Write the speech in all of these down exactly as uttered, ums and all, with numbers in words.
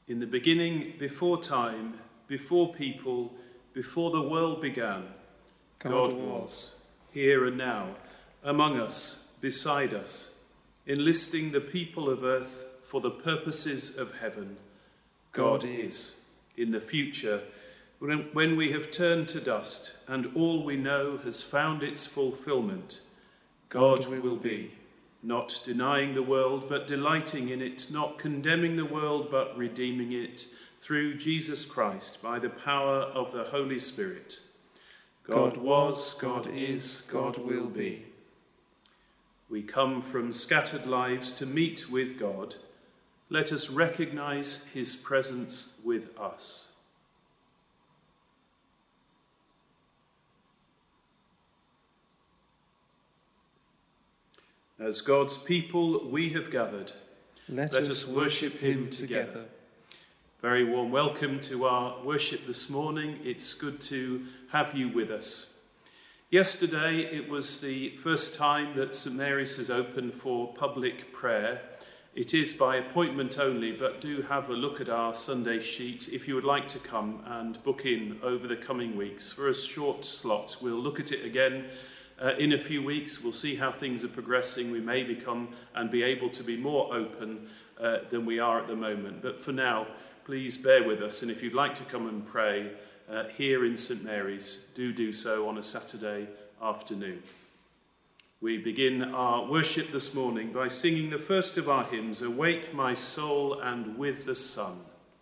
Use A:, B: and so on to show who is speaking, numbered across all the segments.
A: In the beginning, before time, before people, before the world began, God, God was, here and now, among us, beside us, enlisting the people of earth for the purposes of heaven. God, God is, in the future, when, when we have turned to dust and all we know has found its fulfillment, God, God will, will be, not denying the world, but delighting in it, not condemning the world, but redeeming it through Jesus Christ by the power of the Holy Spirit. God, God was, God is, God will be. We come from scattered lives to meet with God. Let us recognize his presence with us. As God's people, we have gathered. Let, Let us worship him together. together. Very warm welcome to our worship this morning. It's good to have you with us. Yesterday, it was the first time that St Mary's has opened for public prayer. It is by appointment only, but do have a look at our Sunday sheet if you would like to come and book in over the coming weeks. For a short slot, we'll look at it again Uh, in a few weeks. We'll see how things are progressing. We may become and be able to be more open uh, than we are at the moment. But for now, please bear with us. And if you'd like to come and pray uh, here in St Mary's, do do so on a Saturday afternoon. We begin our worship this morning by singing the first of our hymns, Awake My Soul and With the Sun.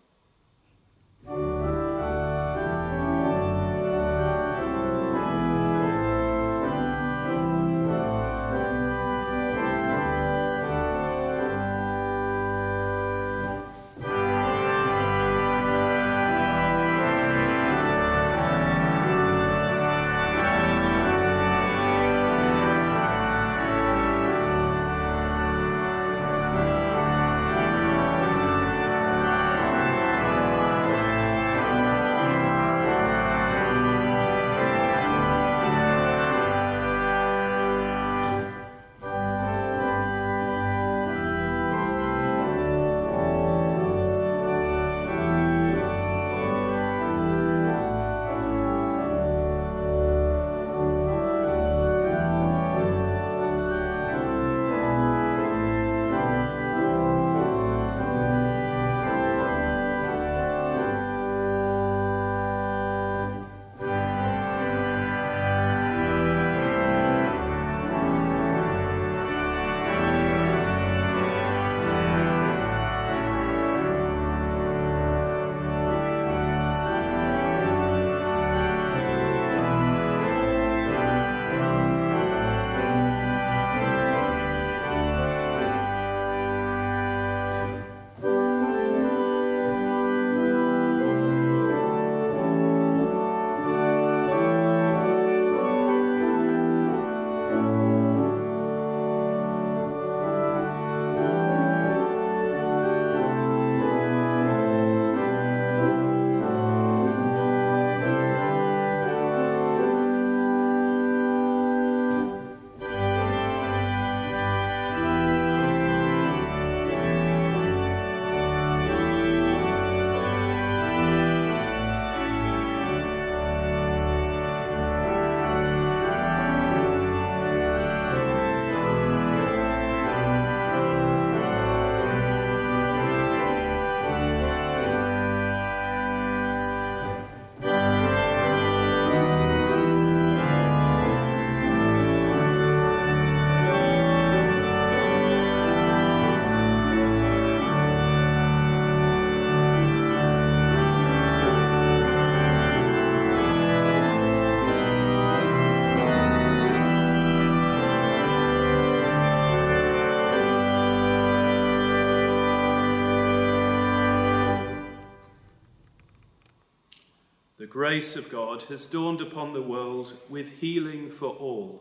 A: The grace of God has dawned upon the world with healing for all.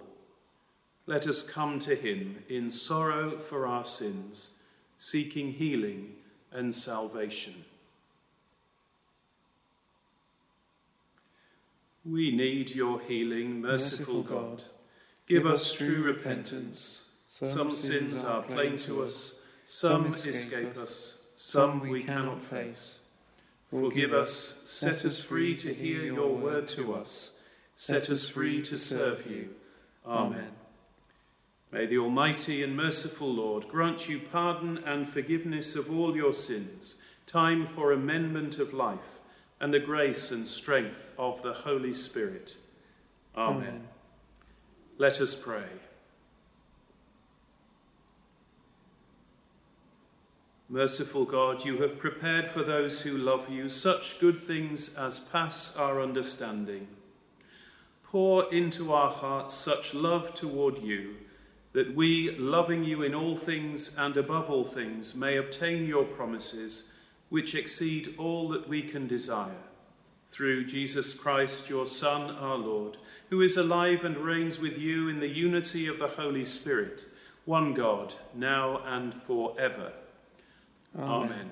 A: Let us come to him in sorrow for our sins, seeking healing and salvation. We need your healing, merciful God. Give us true repentance. Some sins are plain to us, some escape us. some we cannot face. Forgive us, set us free to hear your word to us. Set us free to serve you. Amen. May the Almighty and merciful Lord grant you pardon and forgiveness of all your sins, time for amendment of life, and the grace and strength of the Holy Spirit. Amen. Amen. Let us pray. Merciful God, you have prepared for those who love you such good things as pass our understanding. Pour into our hearts such love toward you, that we, loving you in all things and above all things, may obtain your promises, which exceed all that we can desire. Through Jesus Christ, your Son, our Lord, who is alive and reigns with you in the unity of the Holy Spirit, one God, now and forever. Amen. Amen.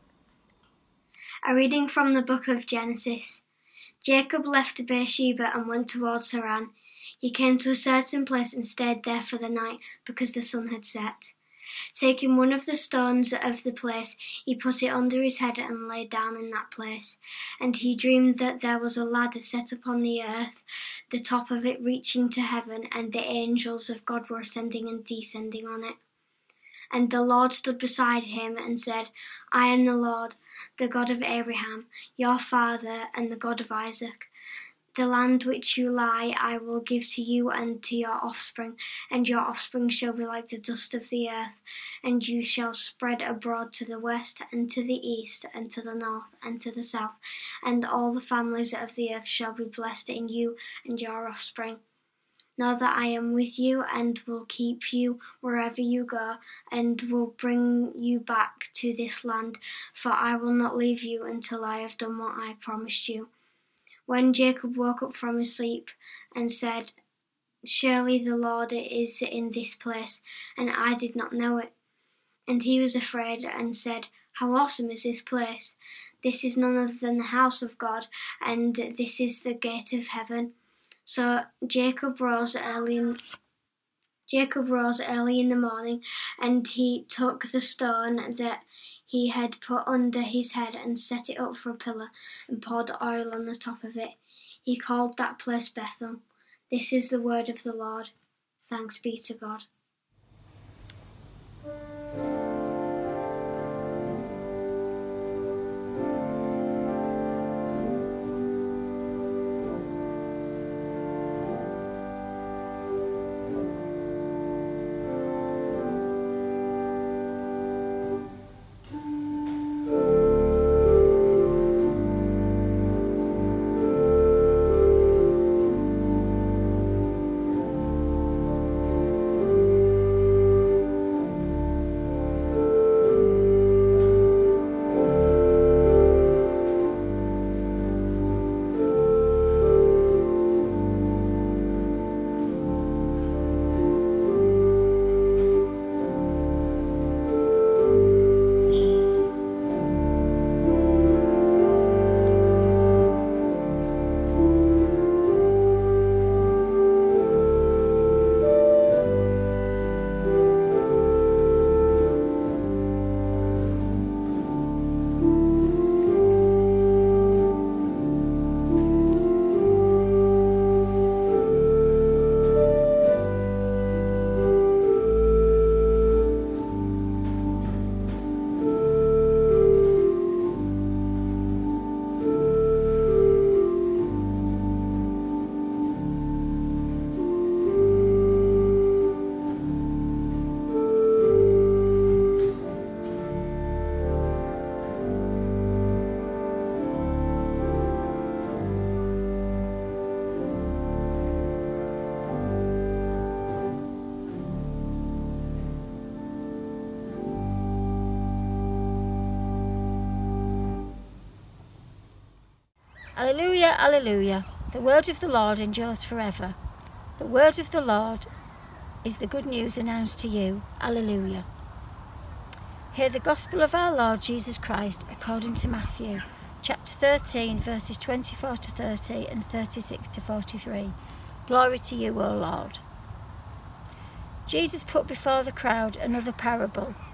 B: A reading from the book of Genesis. Jacob left Beersheba and went towards Haran. He came to a certain place and stayed there for the night, because the sun had set. Taking one of the stones of the place, he put it under his head and lay down in that place. And he dreamed that there was a ladder set upon the earth, the top of it reaching to heaven, and the angels of God were ascending and descending on it. And the Lord stood beside him and said, I am the Lord, the God of Abraham, your father, and the God of Isaac. The land which you lie I will give to you and to your offspring, and your offspring shall be like the dust of the earth, and you shall spread abroad to the west, and to the east, and to the north, and to the south, and all the families of the earth shall be blessed in you and your offspring. Know that I am with you, and will keep you wherever you go, and will bring you back to this land, for I will not leave you until I have done what I promised you. When Jacob woke up from his sleep and said, Surely the Lord is in this place, and I did not know it. And he was afraid and said, How awesome is this place! This is none other than the house of God, and this is the gate of heaven. So Jacob rose early in, Jacob rose early in the morning, and he took the stone that he had put under his head and set it up for a pillar, and poured oil on the top of it. He called that place Bethel. This is the word of the Lord. Thanks be to God.
C: Alleluia, alleluia. The word of the Lord endures forever. The word of the Lord is the good news announced to you. Alleluia. Hear the gospel of our Lord Jesus Christ according to Matthew, chapter thirteen, verses twenty-four to thirty and thirty-six to forty-three. Glory to you, O Lord. Jesus put before the crowd another parable.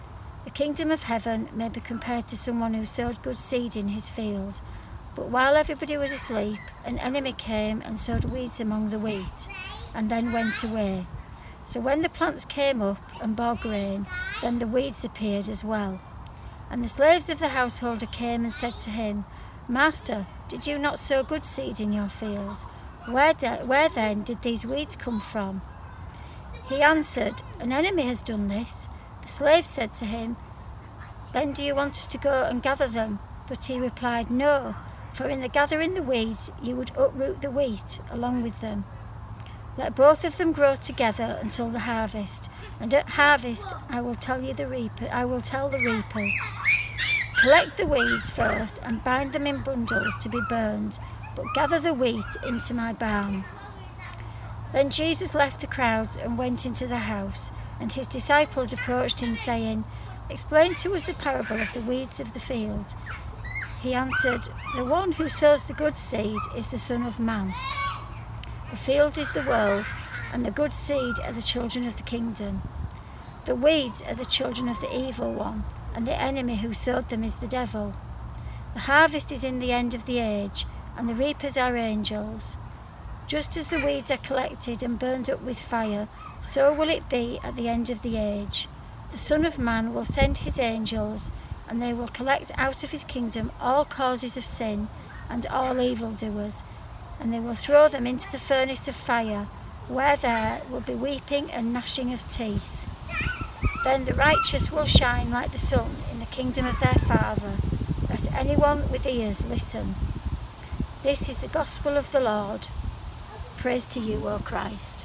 C: The kingdom of heaven may be compared to someone who sowed good seed in his field. But while everybody was asleep, an enemy came and sowed weeds among the wheat, and then went away. So when the plants came up and bore grain, then the weeds appeared as well. And the slaves of the householder came and said to him, Master, did you not sow good seed in your field? Where, de- where then did these weeds come from? He answered, An enemy has done this. The slaves said to him, Then do you want us to go and gather them? But he replied, No, for in the gathering the weeds you would uproot the wheat along with them. Let both of them grow together until the harvest, and at harvest I will tell you the reaper I will tell the reapers. Collect the weeds first and bind them in bundles to be burned, but gather the wheat into my barn. Then Jesus left the crowds and went into the house, and his disciples approached him, saying, Explain to us the parable of the weeds of the field. He answered, The one who sows the good seed is the Son of Man. The field is the world, and the good seed are the children of the kingdom. The weeds are the children of the evil one, and the enemy who sowed them is the devil. The harvest is in the end of the age, and the reapers are angels. Just as the weeds are collected and burned up with fire, so will it be at the end of the age. The Son of Man will send his angels, and they will collect out of his kingdom all causes of sin and all evildoers, and they will throw them into the furnace of fire, where there will be weeping and gnashing of teeth. Then the righteous will shine like the sun in the kingdom of their Father. Let anyone with ears listen. This is the gospel of the Lord. Praise to you, O Christ.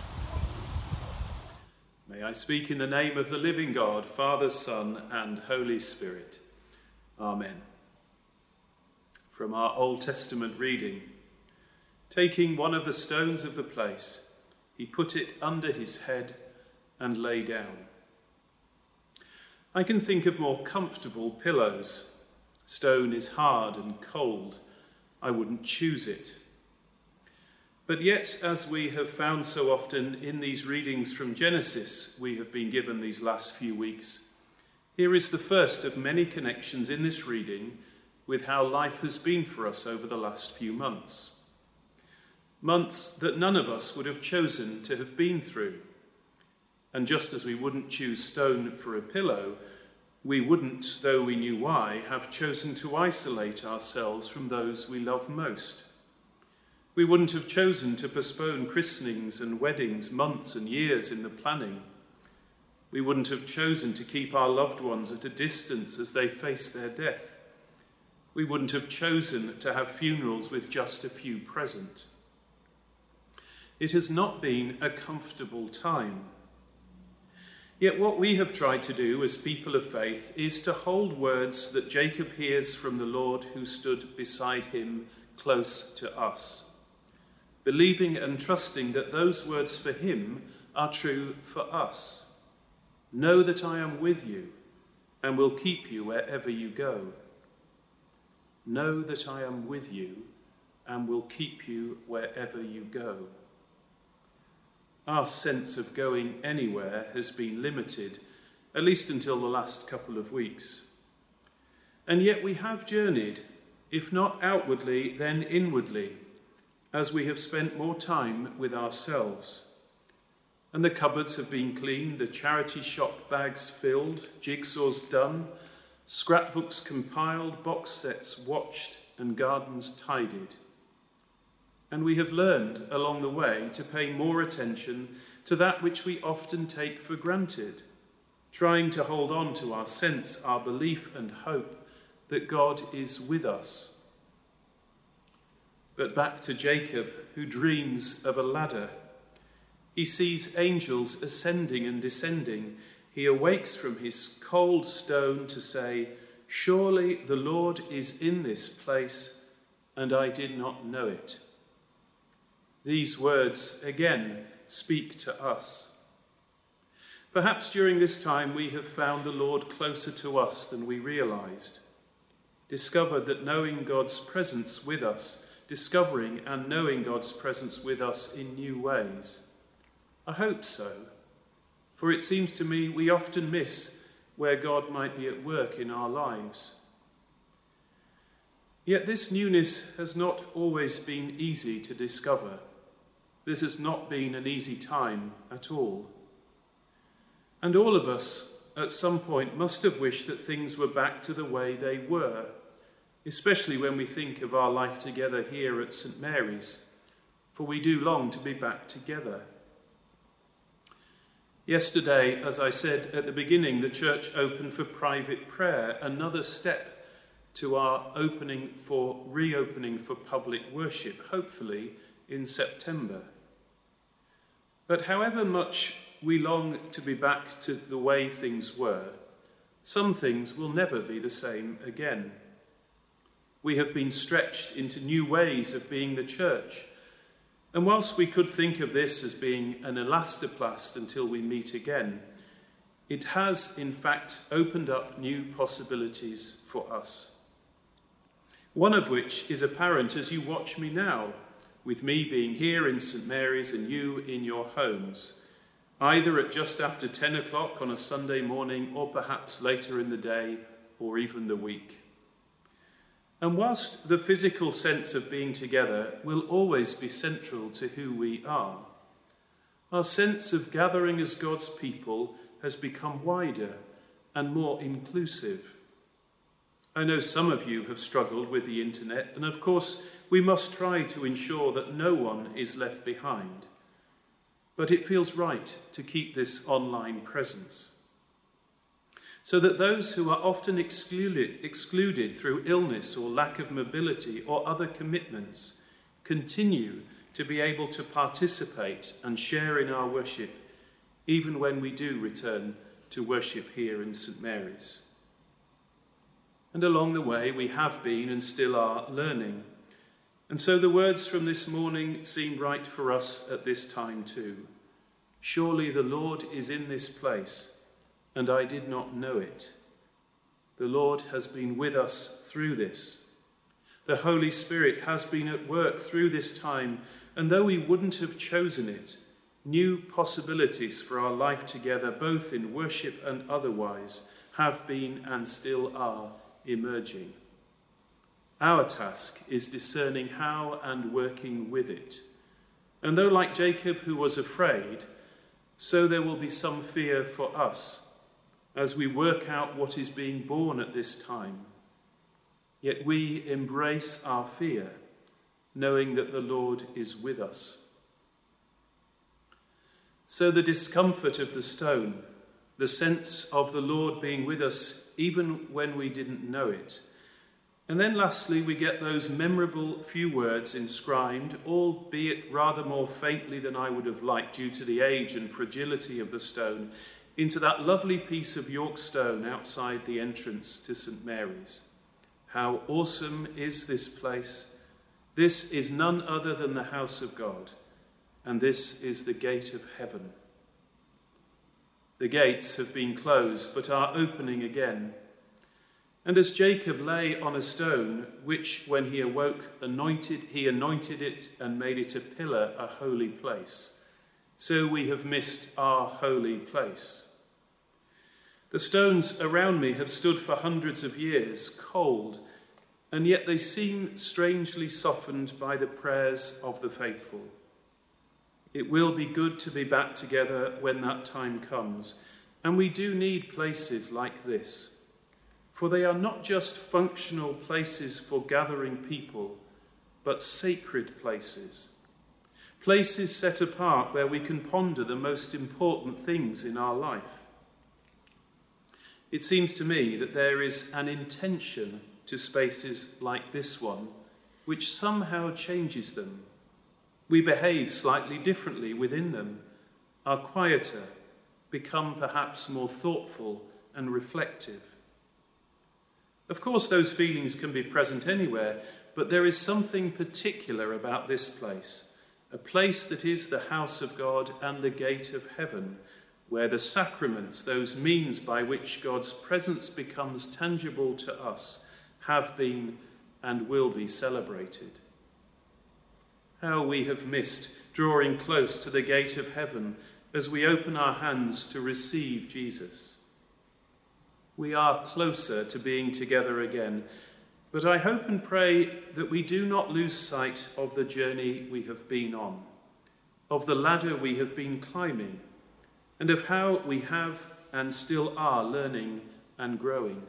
A: May I speak in the name of the living God, Father, Son, and Holy Spirit. Amen. From our Old Testament reading, taking one of the stones of the place, he put it under his head and lay down. I can think of more comfortable pillows. Stone is hard and cold. I wouldn't choose it. But yet, as we have found so often in these readings from Genesis we have been given these last few weeks, here is the first of many connections in this reading with how life has been for us over the last few months. Months that none of us would have chosen to have been through. And just as we wouldn't choose stone for a pillow, we wouldn't, though we knew why, have chosen to isolate ourselves from those we love most. We wouldn't have chosen to postpone christenings and weddings months and years in the planning. We wouldn't have chosen to keep our loved ones at a distance as they face their death. We wouldn't have chosen to have funerals with just a few present. It has not been a comfortable time. Yet what we have tried to do as people of faith is to hold words that Jacob hears from the Lord who stood beside him close to us, believing and trusting that those words for him are true for us. Know that I am with you and will keep you wherever you go. Know that I am with you and will keep you wherever you go. Our sense of going anywhere has been limited, at least until the last couple of weeks. And yet we have journeyed, if not outwardly, then inwardly, as we have spent more time with ourselves. And the cupboards have been cleaned, the charity shop bags filled, jigsaws done, scrapbooks compiled, box sets watched, and gardens tidied. And we have learned along the way to pay more attention to that which we often take for granted, trying to hold on to our sense, our belief and hope that God is with us. But back to Jacob, who dreams of a ladder. He sees angels ascending and descending. He awakes from his cold stone to say, "Surely the Lord is in this place, and I did not know it." These words, again, speak to us. Perhaps during this time we have found the Lord closer to us than we realized, discovered that knowing God's presence with us, discovering and knowing God's presence with us in new ways. I hope so, for it seems to me we often miss where God might be at work in our lives. Yet this newness has not always been easy to discover. This has not been an easy time at all. And all of us at some point must have wished that things were back to the way they were, especially when we think of our life together here at St Mary's, for we do long to be back together. Yesterday, as I said at the beginning, the church opened for private prayer, another step to our opening for reopening for public worship, hopefully in September. But however much we long to be back to the way things were, some things will never be the same again. We have been stretched into new ways of being the church, and whilst we could think of this as being an elastoplast until we meet again, it has in fact opened up new possibilities for us. One of which is apparent as you watch me now, with me being here in St Mary's and you in your homes, either at just after ten o'clock on a Sunday morning or perhaps later in the day or even the week. And whilst the physical sense of being together will always be central to who we are, our sense of gathering as God's people has become wider and more inclusive. I know some of you have struggled with the internet, and of course we must try to ensure that no one is left behind. But it feels right to keep this online presence, so that those who are often excluded, excluded through illness or lack of mobility or other commitments continue to be able to participate and share in our worship, even when we do return to worship here in St Mary's. And along the way we have been and still are learning. And so the words from this morning seem right for us at this time too. Surely the Lord is in this place, and I did not know it. The Lord has been with us through this. The Holy Spirit has been at work through this time, and though we wouldn't have chosen it, new possibilities for our life together, both in worship and otherwise, have been and still are emerging. Our task is discerning how and working with it. And though like Jacob who was afraid, so there will be some fear for us as we work out what is being born at this time. Yet we embrace our fear, knowing that the Lord is with us. So the discomfort of the stone, the sense of the Lord being with us even when we didn't know it. And then lastly, we get those memorable few words inscribed, albeit rather more faintly than I would have liked due to the age and fragility of the stone, into that lovely piece of York stone outside the entrance to St Mary's. How awesome is this place! This is none other than the house of God, and this is the gate of heaven. The gates have been closed, but are opening again. And as Jacob lay on a stone, which when he awoke, anointed, he anointed it and made it a pillar, a holy place, so we have missed our holy place. The stones around me have stood for hundreds of years, cold, and yet they seem strangely softened by the prayers of the faithful. It will be good to be back together when that time comes, and we do need places like this, for they are not just functional places for gathering people, but sacred places. Places set apart where we can ponder the most important things in our life. It seems to me that there is an intention to spaces like this one, which somehow changes them. We behave slightly differently within them, are quieter, become perhaps more thoughtful and reflective. Of course, those feelings can be present anywhere, but there is something particular about this place, a place that is the house of God and the gate of heaven, where the sacraments, those means by which God's presence becomes tangible to us, have been and will be celebrated. How we have missed drawing close to the gate of heaven as we open our hands to receive Jesus. we are closer to being together again. But I hope and pray that we do not lose sight of the journey we have been on, of the ladder we have been climbing, and of how we have and still are learning and growing.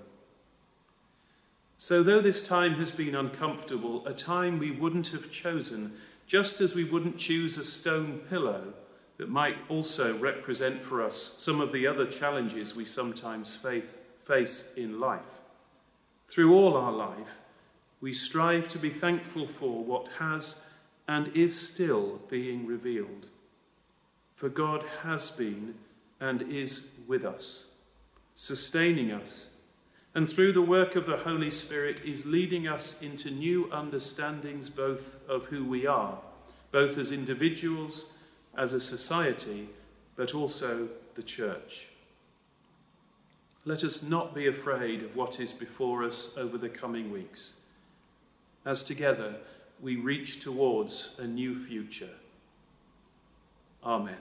A: So though this time has been uncomfortable, a time we wouldn't have chosen, just as we wouldn't choose a stone pillow that might also represent for us some of the other challenges we sometimes face in life. Through all our life, we strive to be thankful for what has and is still being revealed. For God has been and is with us, sustaining us, and through the work of the Holy Spirit is leading us into new understandings both of who we are, both as individuals, as a society, but also the church. Let us not be afraid of what is before us over the coming weeks, as together we reach towards a new future. Amen.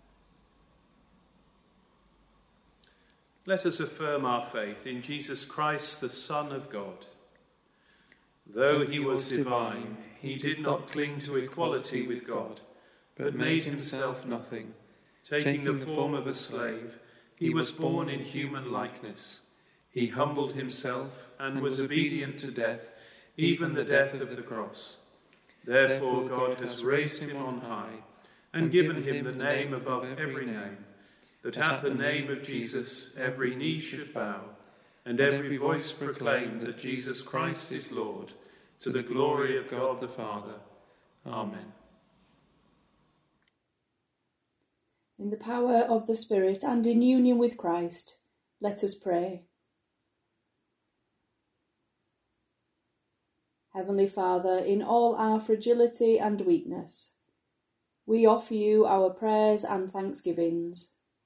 A: Let us affirm our faith in Jesus Christ, the Son of God. Though he was divine, he did not cling to equality with God, but made himself nothing. Taking the form of a slave, he was born in human likeness. He humbled himself and was obedient to death, even the death of the cross. Therefore God has raised him on high and given him the name above every name, that at the name of Jesus every knee should bow, and every voice proclaim that Jesus Christ is Lord, to the glory of God the Father. Amen.
D: In the power of the Spirit and in union with Christ, let us pray. Heavenly Father, in all our fragility and weakness, we offer you our prayers and thanksgivings.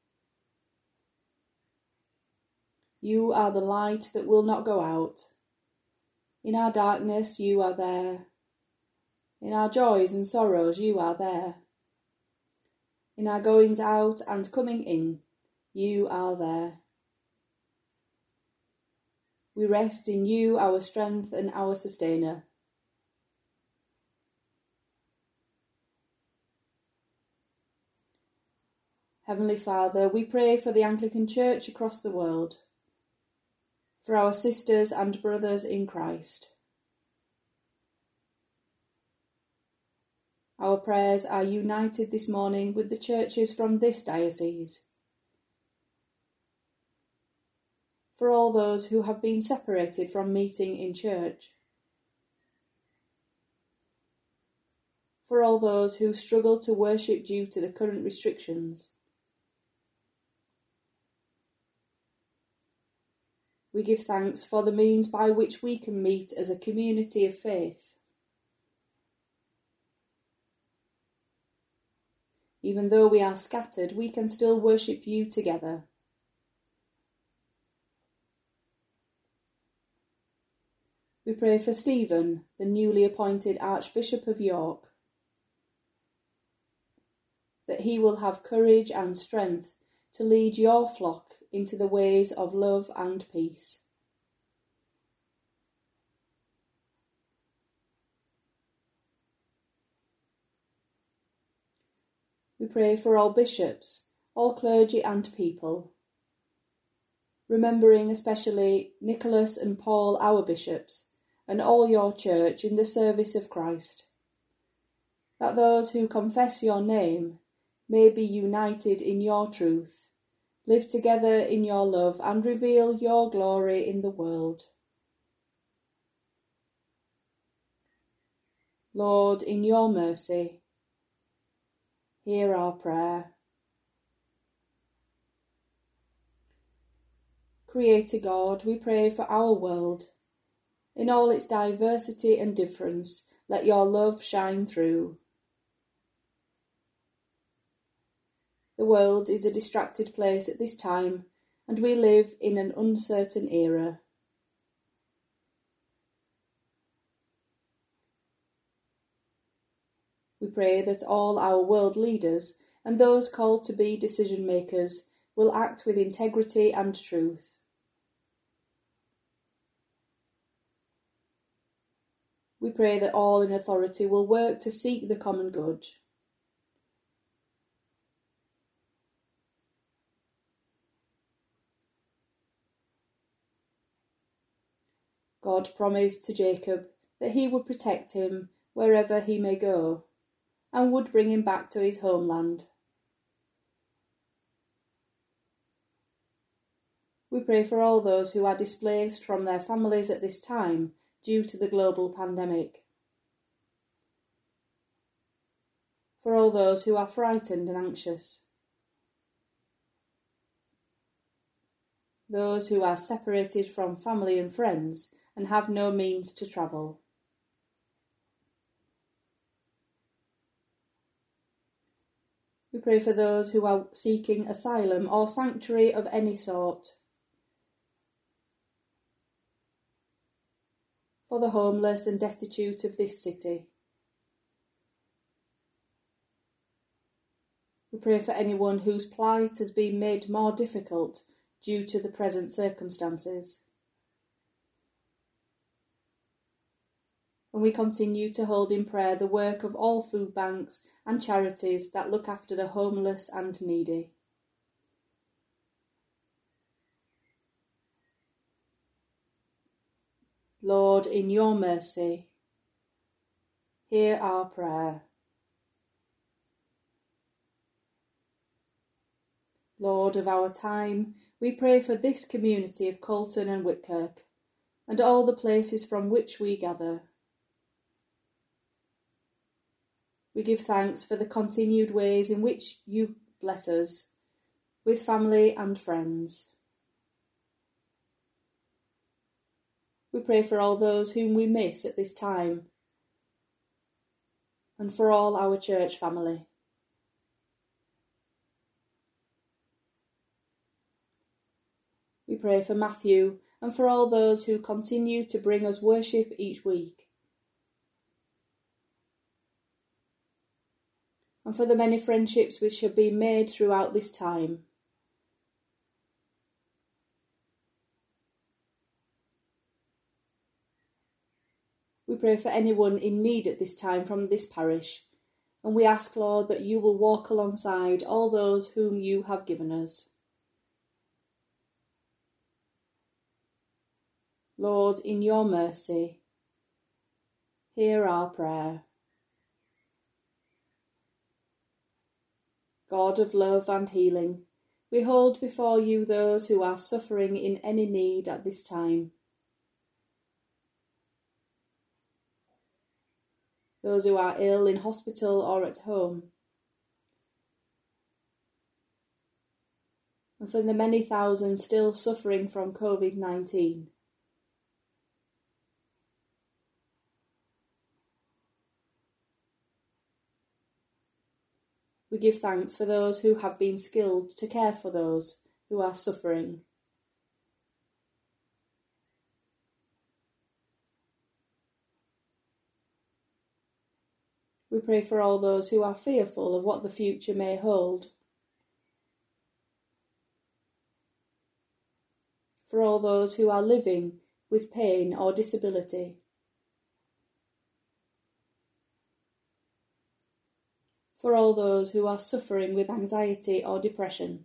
D: You are the light that will not go out. In our darkness, you are there. In our joys and sorrows, you are there. In our goings out and coming in, you are there. We rest in you, our strength and our sustainer. Heavenly Father, we pray for the Anglican Church across the world, for our sisters and brothers in Christ. Our prayers are united this morning with the churches from this diocese. For all those who have been separated from meeting in church. For all those who struggle to worship due to the current restrictions. We give thanks for the means by which we can meet as a community of faith. Even though we are scattered, we can still worship you together. We pray for Stephen, the newly appointed Archbishop of York, that he will have courage and strength to lead your flock into the ways of love and peace. We pray for all bishops, all clergy and people, remembering especially Nicholas and Paul, our bishops, and all your church in the service of Christ, that those who confess your name may be united in your truth, live together in your love, and reveal your glory in the world. Lord, in your mercy, hear our prayer. Creator God, we pray for our world. In all its diversity and difference, let your love shine through. The world is a distracted place at this time, and we live in an uncertain era. We pray that all our world leaders and those called to be decision makers will act with integrity and truth. We pray that all in authority will work to seek the common good. God promised to Jacob that he would protect him wherever he may go, and would bring him back to his homeland. We pray for all those who are displaced from their families at this time due to the global pandemic. For all those who are frightened and anxious. Those who are separated from family and friends and have no means to travel. We pray for those who are seeking asylum or sanctuary of any sort. For the homeless and destitute of this city. We pray for anyone whose plight has been made more difficult due to the present circumstances. And we continue to hold in prayer the work of all food banks and charities that look after the homeless and needy. Lord, in your mercy, hear our prayer. Lord of our time, we pray for this community of Colton and Whitkirk, and all the places from which we gather. We give thanks for the continued ways in which you bless us, with family and friends. We pray for all those whom we miss at this time, and for all our church family. We pray for Matthew and for all those who continue to bring us worship each week. And for the many friendships which have been made throughout this time. We pray for anyone in need at this time from this parish, and we ask, Lord, that you will walk alongside all those whom you have given us. Lord, in your mercy, hear our prayer. God of love and healing, we hold before you those who are suffering in any need at this time. Those who are ill in hospital or at home. And for the many thousands still suffering from covid nineteen. We give thanks for those who have been skilled to care for those who are suffering. We pray for all those who are fearful of what the future may hold. For all those who are living with pain or disability. For all those who are suffering with anxiety or depression.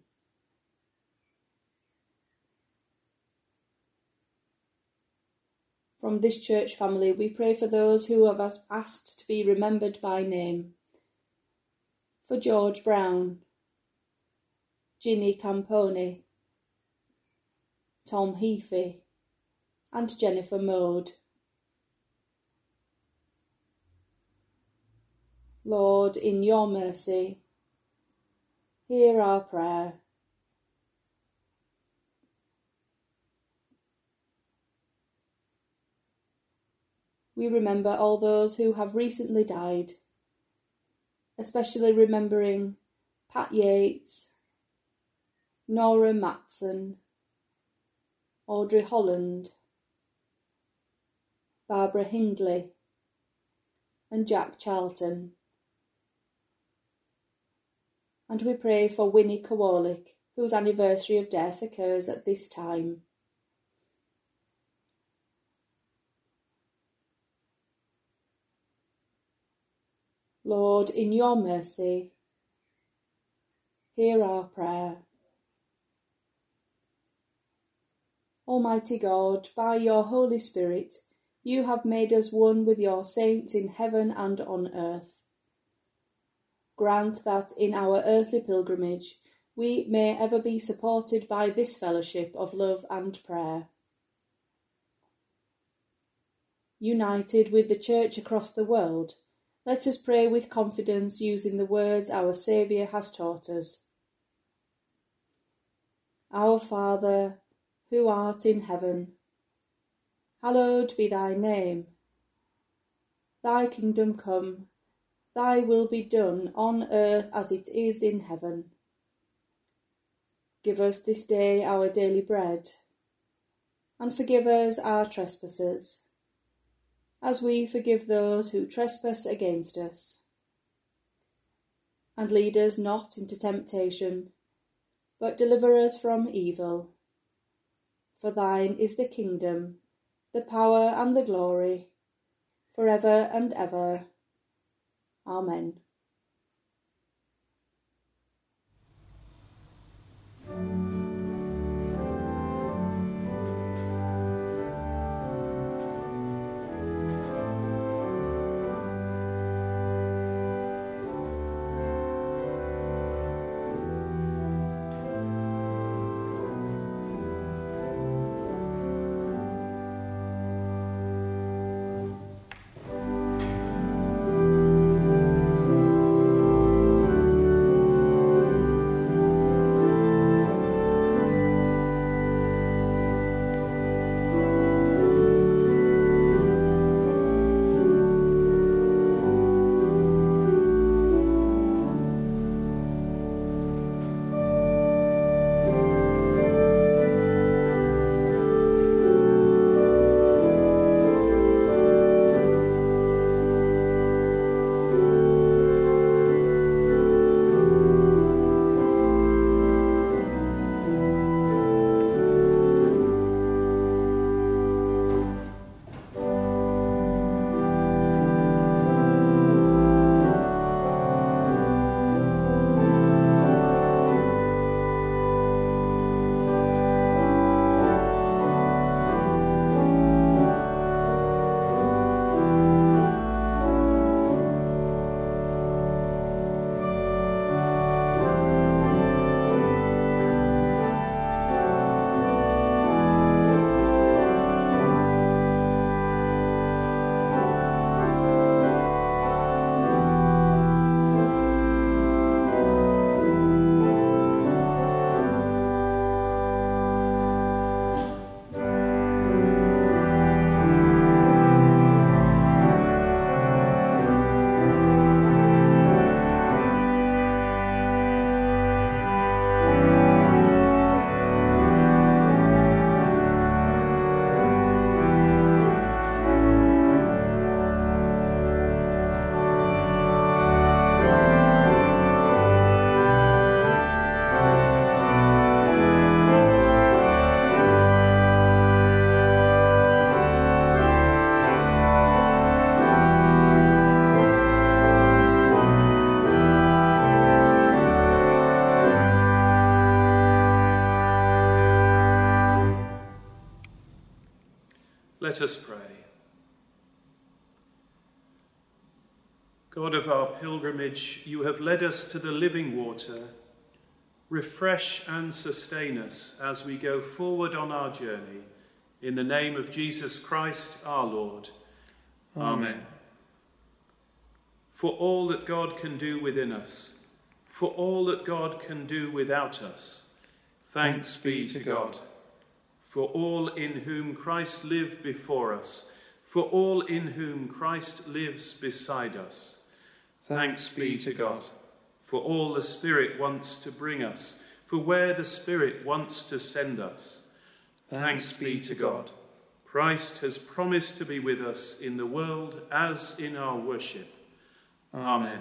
D: From this church family, we pray for those who have asked to be remembered by name. For George Brown, Ginny Camponi, Tom Heafy, and Jennifer Mode. Lord, in your mercy, hear our prayer. We remember all those who have recently died, especially remembering Pat Yates, Nora Matson, Audrey Holland, Barbara Hindley, and Jack Charlton. And we pray for Winnie Kowalik, whose anniversary of death occurs at this time. Lord, in your mercy, hear our prayer. Almighty God, by your Holy Spirit, you have made us one with your saints in heaven and on earth. Grant that in our earthly pilgrimage we may ever be supported by this fellowship of love and prayer. United with the Church across the world, let us pray with confidence using the words our Saviour has taught us. Our Father, who art in heaven, hallowed be thy name. Thy kingdom come, thy will be done on earth as it is in heaven. Give us this day our daily bread, and forgive us our trespasses, as we forgive those who trespass against us. And lead us not into temptation, but deliver us from evil. For thine is the kingdom, the power and the glory, for ever and ever. Amen.
A: Let us pray. God of our pilgrimage, you have led us to the living water. Refresh and sustain us as we go forward on our journey. In the name of Jesus Christ, our Lord. Amen. Amen. For all that God can do within us, for all that God can do without us, thanks be to God. For all in whom Christ lived before us, for all in whom Christ lives beside us. Thanks be to God. For all the Spirit wants to bring us, for where the Spirit wants to send us. Thanks be to God. Christ has promised to be with us in the world as in our worship. Amen.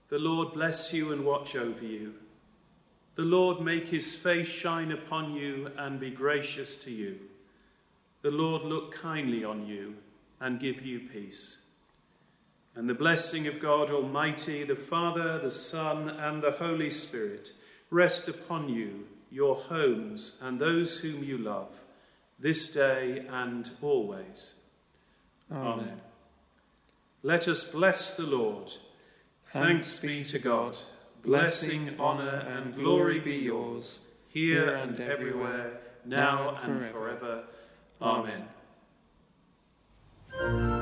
A: The Lord bless you and watch over you. The Lord make his face shine upon you and be gracious to you. The Lord look kindly on you and give you peace. And the blessing of God Almighty, the Father, the Son, and the Holy Spirit rest upon you, your homes, and those whom you love, this day and always. Amen. Amen. Let us bless the Lord. Thanks be to God. Blessing, honour, and glory be yours, here and everywhere, now and forever. Amen.